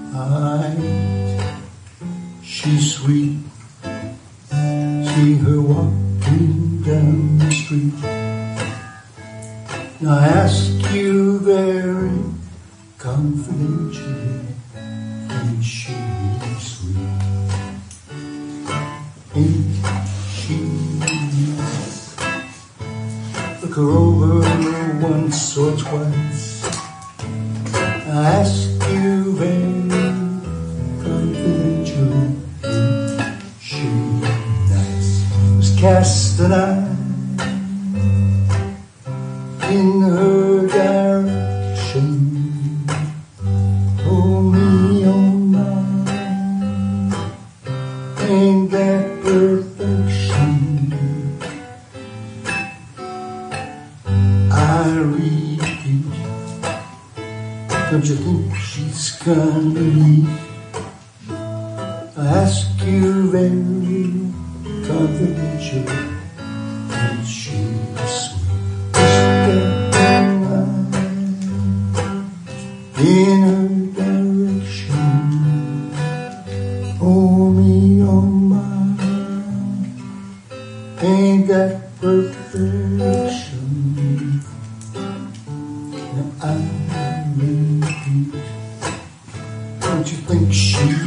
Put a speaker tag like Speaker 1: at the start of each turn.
Speaker 1: She's sweet. See her walking down the street. I ask you very confidentially, ain't she sweet? Ain't she nice? Look her over once or twice. I ask you very confidentially, ain't she nice? Was cast an eye in her direction. Oh me, oh my, ain't that perfection? I repeat, don't you think she's kinda neat? I ask you very confidentially, ain't she sweet? In her direction, oh me, oh my, ain't that perfection? Now I repeat, don't you think she's